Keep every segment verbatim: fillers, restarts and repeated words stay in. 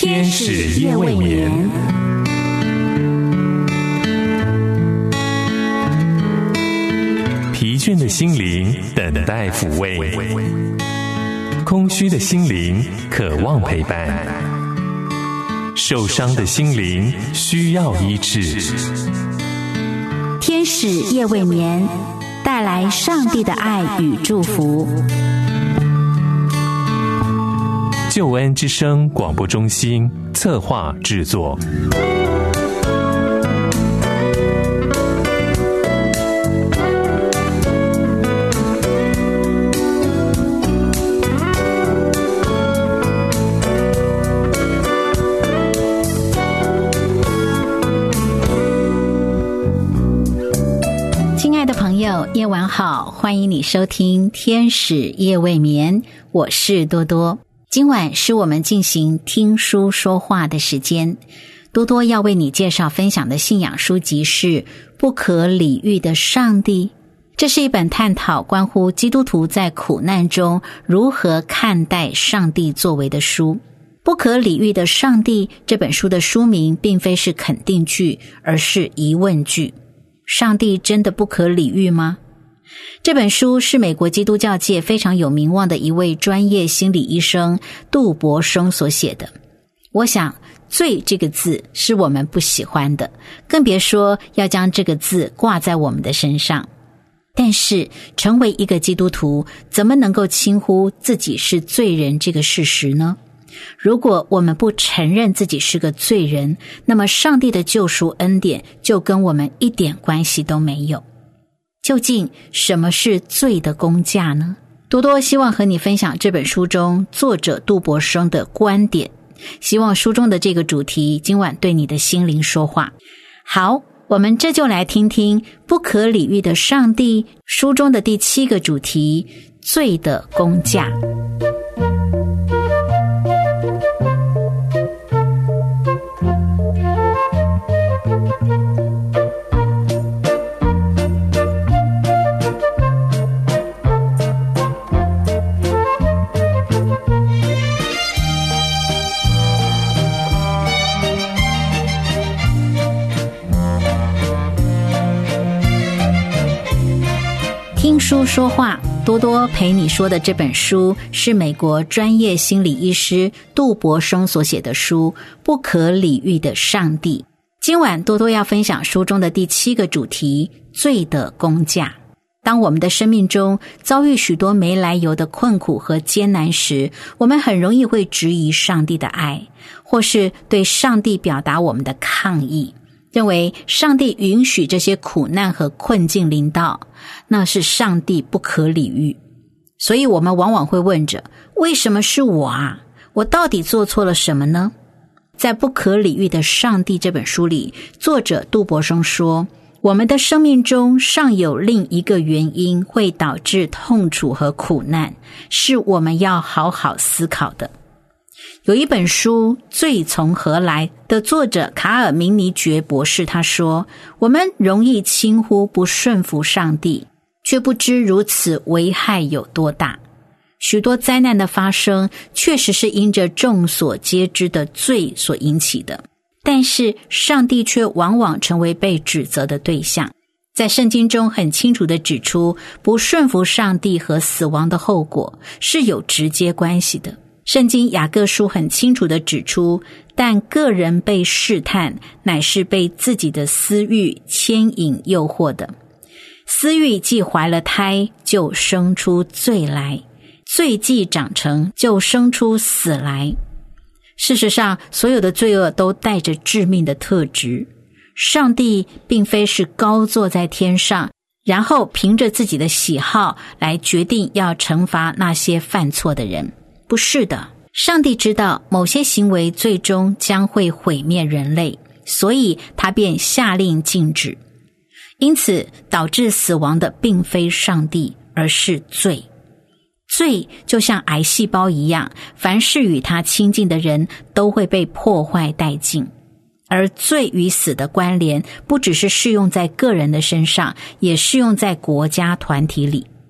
天使夜未眠。疲倦的心灵等待抚慰，空虚的心灵渴望陪伴，受伤的心灵需要医治。 天使夜未眠，带来上帝的爱与祝福。 救恩之声广播中心策划制作。 亲爱的朋友，夜晚好，欢迎你收听天使夜未眠，我是多多。今晚是我们进行听书说话的时间，多多要为你介绍分享的信仰书籍是《不可理喻的上帝》。这是一本探讨关乎基督徒在苦难中如何看待上帝作为的书。不可理喻的上帝这本书的书名并非是肯定句，而是疑问句。上帝真的不可理喻吗？这本书是美国基督教界非常有名望的一位专业心理医生杜柏松所写的。我想罪这个字是我们不喜欢的，更别说要将这个字挂在我们的身上。但是成为一个基督徒，怎么能够轻忽自己是罪人这个事实呢？如果我们不承认自己是个罪人，那么上帝的救赎恩典就跟我们一点关系都没有。究竟什么是罪的工价呢？多多希望和你分享这本书中作者杜柏松的观点，希望书中的这个主题今晚对你的心灵说话。好，我们这就来听听不可理喻的上帝书中的第七个主题，罪的工价。听书说话，多多陪你说的这本书是美国专业心理医师杜柏松所写的书《不可理喻的上帝》。今晚多多要分享书中的第七个主题，罪的工价。当我们的生命中遭遇许多没来由的困苦和艰难时，我们很容易会质疑上帝的爱，或是对上帝表达我们的抗议，认为上帝允许这些苦难和困境临到，那是上帝不可理喻。所以我们往往会问着，为什么是我啊？我到底做错了什么呢？在《不可理喻的上帝》这本书里，作者杜柏松说，我们的生命中尚有另一个原因会导致痛楚和苦难，是我们要好好思考的。有一本书《罪从何来》的作者卡尔明尼爵博士他说，我们容易轻忽不顺服上帝，却不知如此危害有多大。许多灾难的发生确实是因着众所皆知的罪所引起的，但是上帝却往往成为被指责的对象。在圣经中很清楚地指出，不顺服上帝和死亡的后果是有直接关系的。圣经雅各书很清楚地指出，但个人被试探，乃是被自己的私欲牵引诱惑的。私欲既怀了胎，就生出罪来；罪既长成，就生出死来。事实上，所有的罪恶都带着致命的特质。上帝并非是高坐在天上，然后凭着自己的喜好来决定要惩罚那些犯错的人。不是的，上帝知道某些行为最终将会毁灭人类，所以他便下令禁止。因此，导致死亡的并非上帝，而是罪。罪就像癌细胞一样，凡是与它亲近的人都会被破坏殆尽。而罪与死的关联不只是适用在个人的身上，也适用在国家团体里。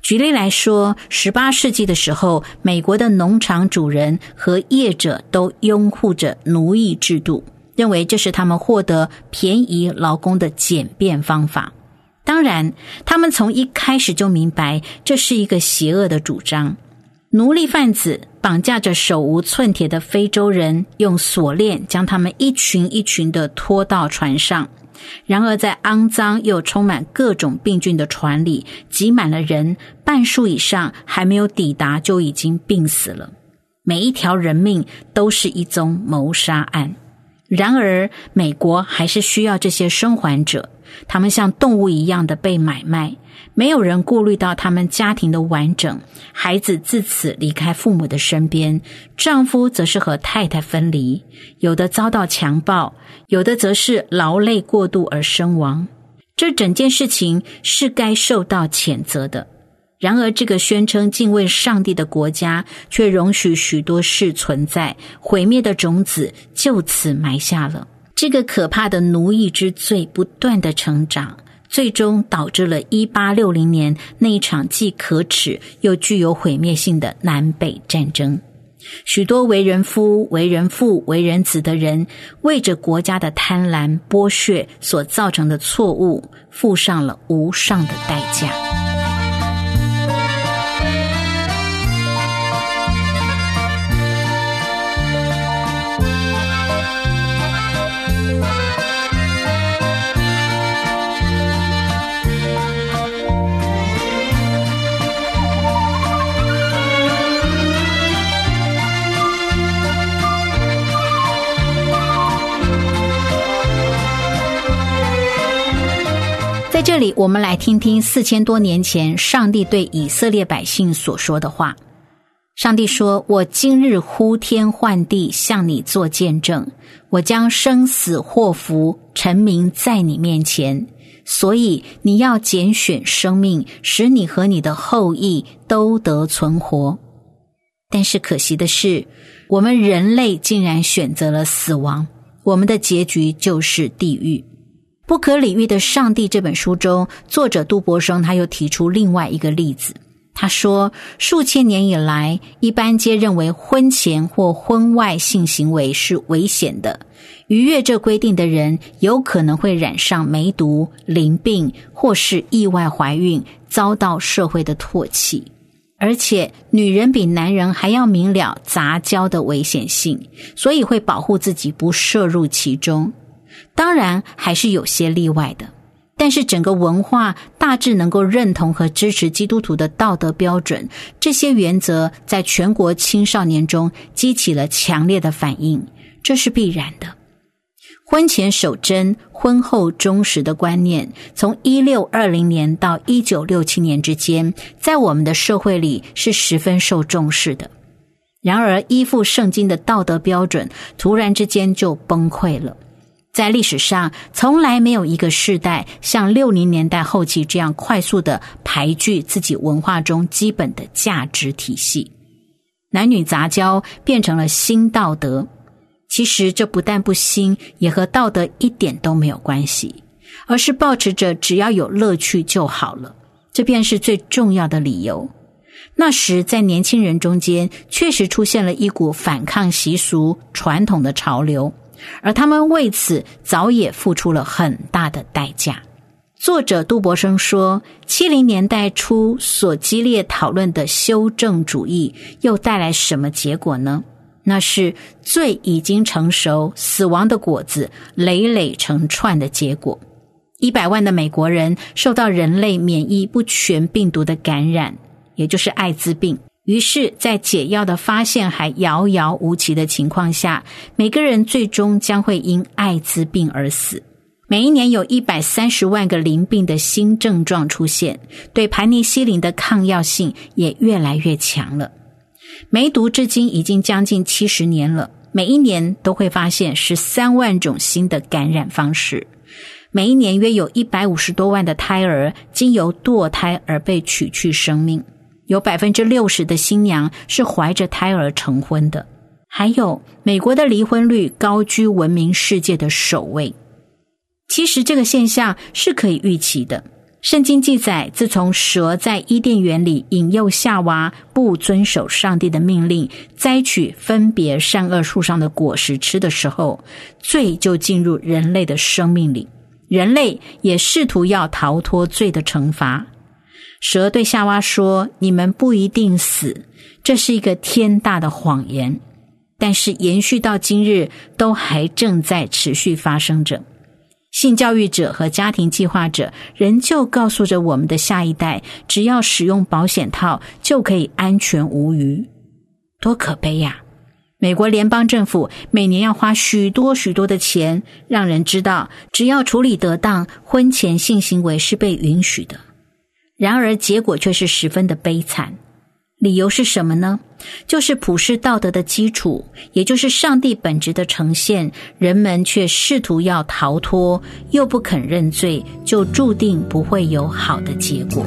举例来说，十八世纪的时候，美国的农场主人和业者都拥护着奴役制度，认为这是他们获得便宜劳工的简便方法。当然，他们从一开始就明白这是一个邪恶的主张。奴隶贩子绑架着手无寸铁的非洲人，用锁链将他们一群一群地拖到船上。然而在肮脏又充满各种病菌的船里挤满了人，半数以上还没有抵达就已经病死了。每一条人命都是一宗谋杀案。然而美国还是需要这些生还者，他们像动物一样的被买卖，没有人顾虑到他们家庭的完整，孩子自此离开父母的身边，丈夫则是和太太分离，有的遭到强暴，有的则是劳累过度而身亡。这整件事情是该受到谴责的。然而这个宣称敬畏上帝的国家却容许许多事存在，毁灭的种子就此埋下了。这个可怕的奴役之罪不断的成长，最终导致了一八六零年那一场既可耻又具有毁灭性的南北战争。许多为人夫、为人父、为人子的人，为着国家的贪婪剥削所造成的错误，付上了无上的代价。在这里，我们来听听四千多年前上帝对以色列百姓所说的话。上帝说：我今日呼天唤地向你做见证，我将生死祸福陈明在你面前，所以你要拣选生命，使你和你的后裔都得存活。但是可惜的是，我们人类竟然选择了死亡，我们的结局就是地狱。不可理喻的上帝这本书中，作者杜柏生他又提出另外一个例子。他说，数千年以来，一般皆认为婚前或婚外性行为是危险的，逾越这规定的人有可能会染上梅毒、淋病或是意外怀孕，遭到社会的唾弃。而且女人比男人还要明了杂交的危险性，所以会保护自己不涉入其中。当然还是有些例外的，但是整个文化大致能够认同和支持基督徒的道德标准，这些原则在全国青少年中激起了强烈的反应，这是必然的。婚前守贞、婚后忠实的观念，从一六二零年到一九六七年之间，在我们的社会里是十分受重视的。然而依附圣经的道德标准突然之间就崩溃了。在历史上，从来没有一个世代像六零年代后期这样快速的排拒自己文化中基本的价值体系。男女杂交变成了新道德，其实这不但不新，也和道德一点都没有关系，而是抱持着只要有乐趣就好了，这便是最重要的理由。那时在年轻人中间确实出现了一股反抗习俗传统的潮流，而他们为此早也付出了很大的代价。作者杜柏生说，七零年代初所激烈讨论的修正主义又带来什么结果呢？那是罪已经成熟，死亡的果子累累成串的结果。一百万的美国人受到人类免疫不全病毒的感染，也就是艾滋病。于是在解药的发现还遥遥无期的情况下，每个人最终将会因艾滋病而死。每一年有一百三十万个淋病的新症状出现，对盘尼西林的抗药性也越来越强了。梅毒至今已经将近七十年了，每一年都会发现十三万种新的感染方式。每一年约有一百五十多万的胎儿经由堕胎而被取去生命。有 百分之六十 的新娘是怀着胎儿成婚的。还有，美国的离婚率高居闻名世界的首位。其实这个现象是可以预期的， 圣经记载，自从蛇在伊甸园里引诱夏娃不遵守上帝的命令，摘取分别善恶树上的果实吃的时候，罪就进入人类的生命里，人类也试图要逃脱罪的惩罚。蛇对夏娃说，你们不一定死，这是一个天大的谎言，但是延续到今日都还正在持续发生着。性教育者和家庭计划者仍旧告诉着我们的下一代，只要使用保险套就可以安全无虞。多可悲呀！美国联邦政府每年要花许多许多的钱，让人知道只要处理得当，婚前性行为是被允许的。然而结果却是十分的悲惨。理由是什么呢？就是普世道德的基础，也就是上帝本质的呈现，人们却试图要逃脱，又不肯认罪，就注定不会有好的结果。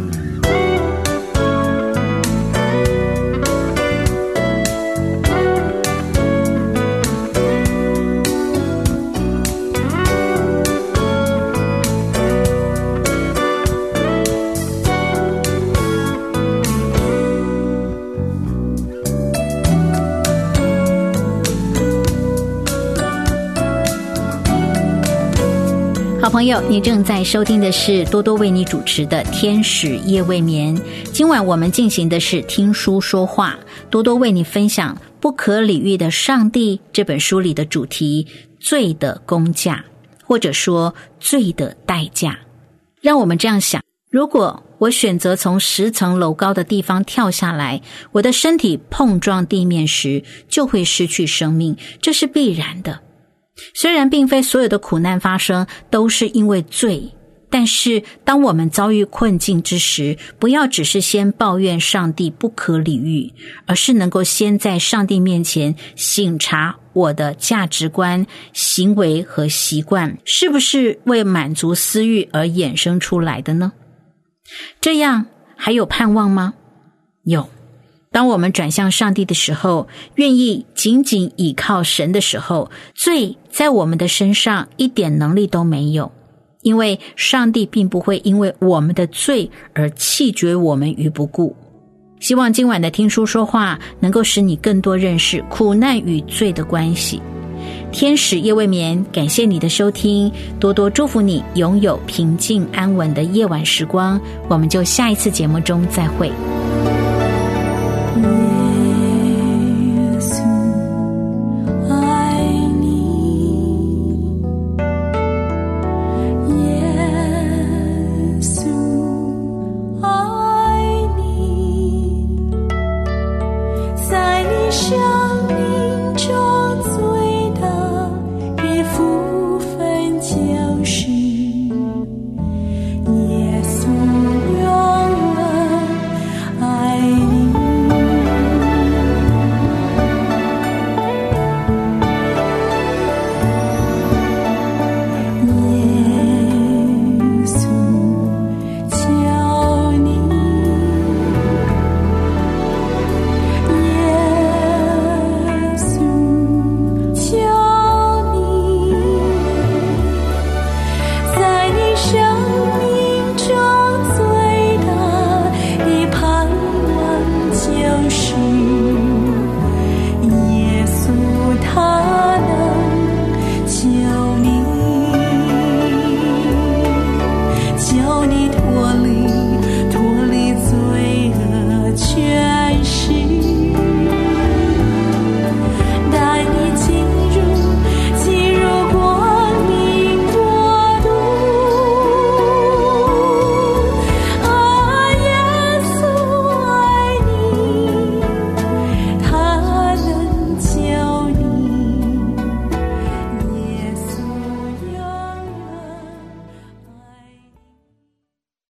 好朋友，你正在收听的是多多为你主持的天使夜未眠。今晚我们进行的是听书说话，多多为你分享不可理喻的上帝这本书里的主题，罪的公价，或者说罪的代价。让我们这样想，如果我选择从十层楼高的地方跳下来，我的身体碰撞地面时就会失去生命，这是必然的。虽然并非所有的苦难发生都是因为罪，但是当我们遭遇困境之时，不要只是先抱怨上帝不可理喻，而是能够先在上帝面前省察我的价值观、行为和习惯是不是为满足私欲而衍生出来的呢？这样还有盼望吗？有。当我们转向上帝的时候，愿意紧紧倚靠神的时候，罪在我们的身上一点能力都没有，因为上帝并不会因为我们的罪而弃绝我们于不顾。希望今晚的听书说话能够使你更多认识苦难与罪的关系。天使夜未眠，感谢你的收听，多多祝福你拥有平静安稳的夜晚时光。我们就下一次节目中再会。